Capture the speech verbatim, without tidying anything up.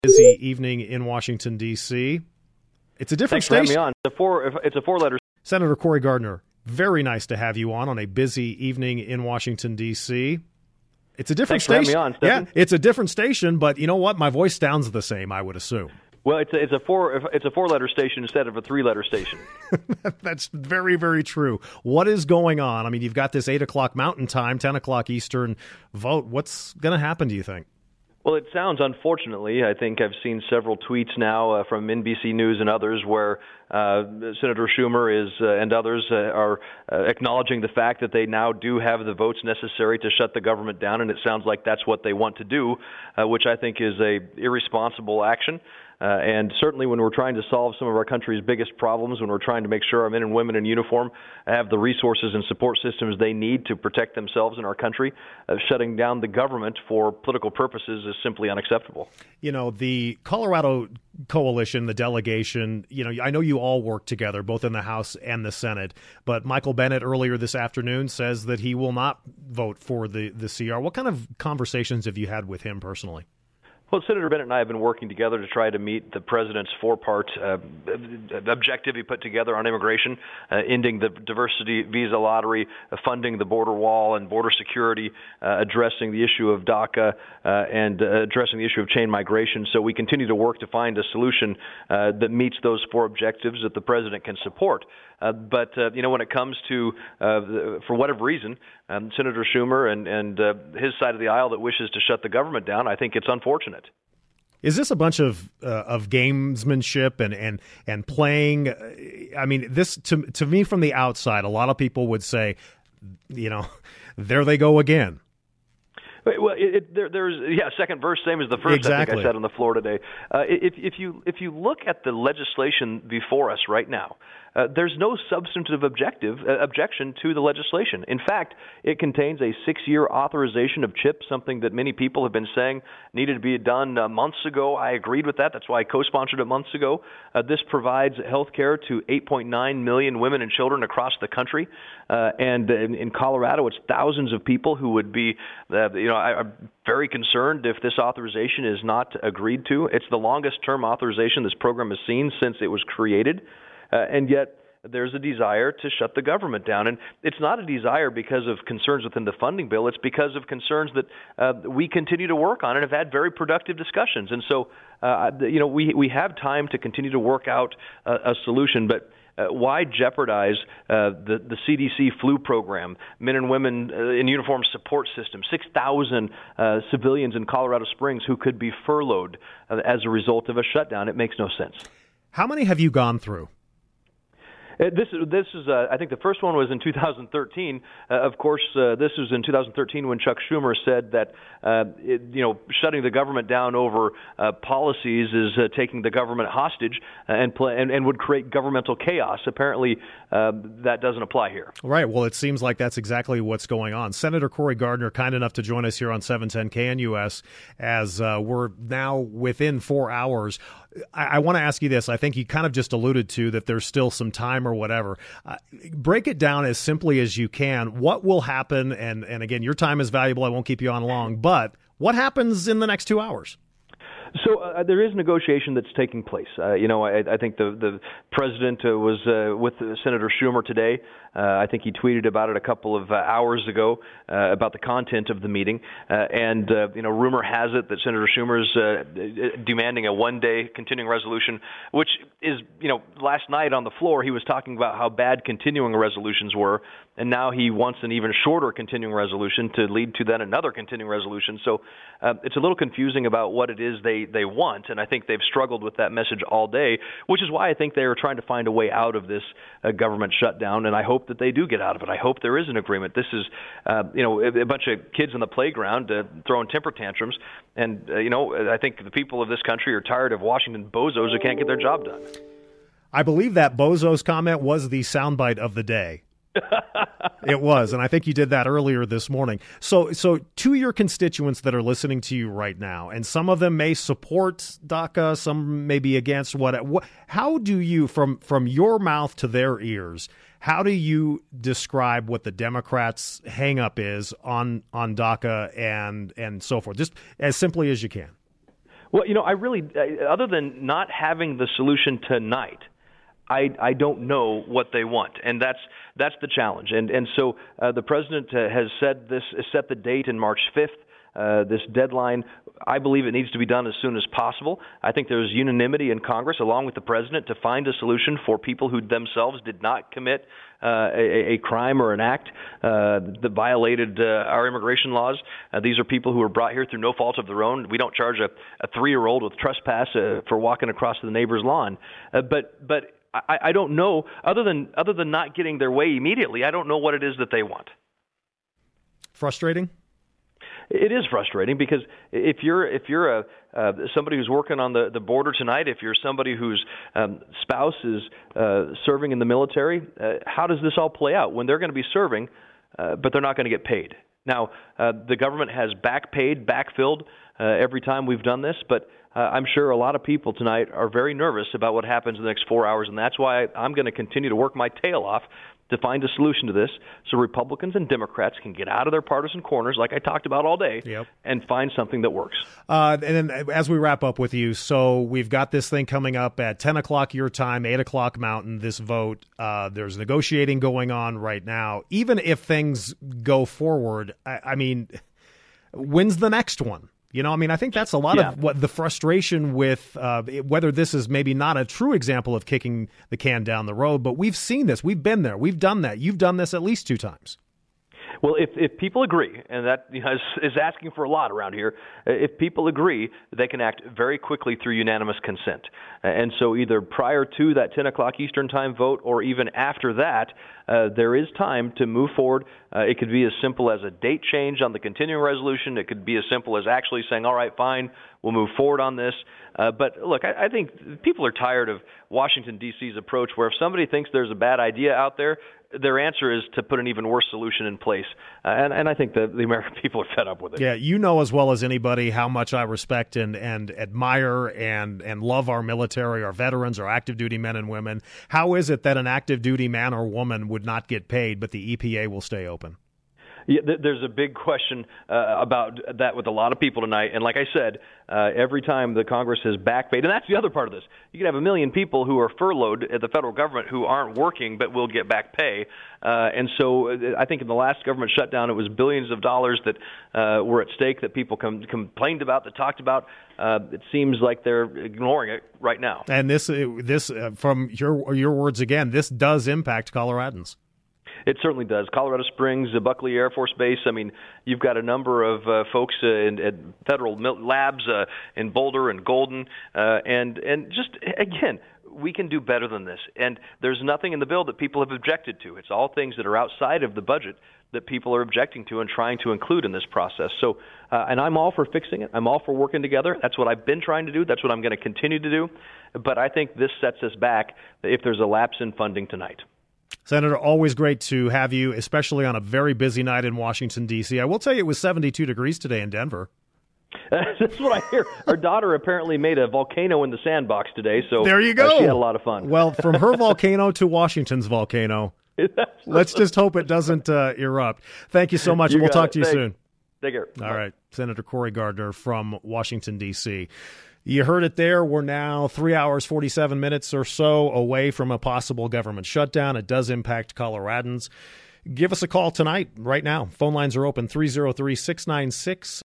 Busy evening in Washington, D C. It's a different Thanks for having station. me on. It's a four, it's a four-letter. Senator Cory Gardner, very nice to have you on on a busy evening in Washington, D C. It's a different Thanks for having station. me on, Stephen. Yeah, it's a different station, but you know what? My voice sounds the same, I would assume. Well, it's a, it's a four it's a four-letter station instead of a three-letter station. That's very, very true. What is going on? I mean, you've got this eight o'clock Mountain Time, ten o'clock Eastern vote. What's going to happen, do you think? Well, it sounds, unfortunately, I think I've seen several tweets now uh, from N B C News and others where uh, Senator Schumer is uh, and others uh, are uh, acknowledging the fact that they now do have the votes necessary to shut the government down, and it sounds like that's what they want to do, uh, which I think is a irresponsible action. Uh, and certainly when we're trying to solve some of our country's biggest problems, when we're trying to make sure our men and women in uniform have the resources and support systems they need to protect themselves in our country, uh, shutting down the government for political purposes is simply unacceptable. You know, the Colorado coalition, the delegation, you know, I know you all work together, both in the House and the Senate, but Michael Bennet earlier this afternoon says that he will not vote for the, the C R. What kind of conversations have you had with him personally? Well, Senator Bennet and I have been working together to try to meet the president's four-part uh, objective he put together on immigration, uh, ending the diversity visa lottery, uh, funding the border wall and border security, uh, addressing the issue of DACA, uh, and uh, addressing the issue of chain migration. So we continue to work to find a solution uh, that meets those four objectives that the president can support. Uh, but, uh, you know, when it comes to, uh, the, for whatever reason, um, Senator Schumer and, and uh, his side of the aisle that wishes to shut the government down, I think it's unfortunate. Is this a bunch of uh, of gamesmanship and, and, and playing? I mean, this to to me from the outside, a lot of people would say, you know, there they go again. Well, it, it, there, there's yeah, second verse, same as the first. Exactly. I think I said on the floor today. Uh, if if you if you look at the legislation before us right now, uh, there's no substantive objective uh, objection to the legislation. In fact, it contains a six-year authorization of CHIP, something that many people have been saying needed to be done uh, months ago. I agreed with that. That's why I co-sponsored it months ago. Uh, this provides health care to eight point nine million women and children across the country, uh, and in, in Colorado, it's thousands of people who would be, uh, you know, I, I'm very concerned if this authorization is not agreed to. It's the longest-term authorization this program has seen since it was created. Uh, and yet there's a desire to shut the government down. And it's not a desire because of concerns within the funding bill. It's because of concerns that uh, we continue to work on and have had very productive discussions. And so, uh, you know, we, we have time to continue to work out a, a solution. But Uh, why jeopardize uh, the, the C D C flu program, men and women uh, in uniform support system, six thousand uh, civilians in Colorado Springs who could be furloughed uh, as a result of a shutdown? It makes no sense. How many have you gone through? Uh, This this is uh, I think the first one was in two thousand thirteen. Uh, of course, uh, this was in two thousand thirteen when Chuck Schumer said that uh, it, you know shutting the government down over uh, policies is uh, taking the government hostage and, play, and and would create governmental chaos. Apparently, uh, that doesn't apply here. Right. Well, it seems like that's exactly what's going on. Senator Cory Gardner, kind enough to join us here on seven ten K N U S as uh, we're now within four hours. I, I want to ask you this. I think you kind of just alluded to that there's still some time or whatever. Uh, break it down as simply as you can. What will happen? And, and again, your time is valuable. I won't keep you on long. But what happens in the next two hours? So uh, there is negotiation that's taking place. Uh, you know, I, I think the the president uh, was uh, with Senator Schumer today. Uh, I think he tweeted about it a couple of uh, hours ago uh, about the content of the meeting. Uh, and, uh, you know, rumor has it that Senator Schumer's uh, demanding a one-day continuing resolution, which is, you know, last night on the floor he was talking about how bad continuing resolutions were, and now he wants an even shorter continuing resolution to lead to then another continuing resolution. So uh, it's a little confusing about what it is they, they want, and I think they've struggled with that message all day, which is why I think they are trying to find a way out of this uh, government shutdown, and I hope that they do get out of it. I hope there is an agreement. This is, uh, you know, a, a bunch of kids on the playground uh, throwing temper tantrums, and, uh, you know, I think the people of this country are tired of Washington bozos who can't get their job done. I believe that bozos comment was the soundbite of the day. It was, and I think you did that earlier this morning. So, so to your constituents that are listening to you right now, and some of them may support DACA, some may be against. What? what how do you, from from your mouth to their ears, how do you describe what the Democrats' hang-up is on on DACA and and so forth, just as simply as you can? Well, you know, I really, other than not having the solution tonight, I, I don't know what they want, and that's that's the challenge. And and so uh, the president uh, has said this, set the date in March fifth. Uh, this deadline, I believe it needs to be done as soon as possible. I think there's unanimity in Congress, along with the president, to find a solution for people who themselves did not commit uh, a, a crime or an act uh, that violated uh, our immigration laws. Uh, these are people who were brought here through no fault of their own. We don't charge a, a three-year-old with trespass uh, for walking across the neighbor's lawn. Uh, but but I, I don't know, other than other than not getting their way immediately, I don't know what it is that they want. Frustrating? It is frustrating because if you're if you're a uh, somebody who's working on the, the border tonight, if you're somebody whose um, spouse is uh, serving in the military, uh, how does this all play out when they're going to be serving, uh, but they're not going to get paid? Now, uh, the government has back paid, backfilled uh, every time we've done this, but uh, I'm sure a lot of people tonight are very nervous about what happens in the next four hours, and that's why I'm going to continue to work my tail off to find a solution to this so Republicans and Democrats can get out of their partisan corners, like I talked about all day, yep. and find something that works. Uh, and then as we wrap up with you, so we've got this thing coming up at ten o'clock your time, eight o'clock Mountain, this vote. Uh, there's negotiating going on right now. Even if things go forward, I, I mean, when's the next one? You know, I mean, I think that's a lot yeah. of what the frustration with uh, whether this is maybe not a true example of kicking the can down the road, but we've seen this. We've been there. We've done that. You've done this at least two times. Well, if if people agree, and that you know, is, is asking for a lot around here, if people agree, they can act very quickly through unanimous consent. And so either prior to that ten o'clock Eastern time vote or even after that, uh, there is time to move forward. Uh, it could be as simple as a date change on the continuing resolution. It could be as simple as actually saying, all right, fine, we'll move forward on this. Uh, but look, I, I think people are tired of Washington, D C's approach where if somebody thinks there's a bad idea out there, their answer is to put an even worse solution in place. Uh, and, and I think that the American people are fed up with it. Yeah, you know as well as anybody how much I respect and, and admire and, and love our military, our veterans, our active duty men and women. How is it that an active duty man or woman would not get paid, but the E P A will stay open? Yeah, there's a big question uh, about that with a lot of people tonight. And like I said, uh, every time the Congress has backpaid, and that's the other part of this, you can have a million people who are furloughed at the federal government who aren't working but will get back pay. Uh, and so I think in the last government shutdown, it was billions of dollars that uh, were at stake that people com- complained about, that talked about. Uh, it seems like they're ignoring it right now. And this, this uh, from your your words again, this does impact Coloradans. It certainly does. Colorado Springs, uh, Buckley Air Force Base. I mean, you've got a number of uh, folks uh, in, at federal labs uh, in Boulder and Golden, uh, and and just again, we can do better than this. And there's nothing in the bill that people have objected to. It's all things that are outside of the budget that people are objecting to and trying to include in this process. So, uh, and I'm all for fixing it. I'm all for working together. That's what I've been trying to do. That's what I'm going to continue to do. But I think this sets us back if there's a lapse in funding tonight. Senator, always great to have you, especially on a very busy night in Washington, D C. I will tell you it was seventy-two degrees today in Denver. That's what I hear. Our daughter apparently made a volcano in the sandbox today, so there you go. Uh, she had a lot of fun. Well, from her volcano to Washington's volcano, let's just hope it doesn't uh, erupt. Thank you so much, you and we'll talk it. to you Thanks. soon. Take care. All Bye. right. Senator Cory Gardner from Washington, D C You heard it there. We're now three hours, forty-seven minutes or so away from a possible government shutdown. It does impact Coloradans. Give us a call tonight, right now. Phone lines are open, three oh three, six nine six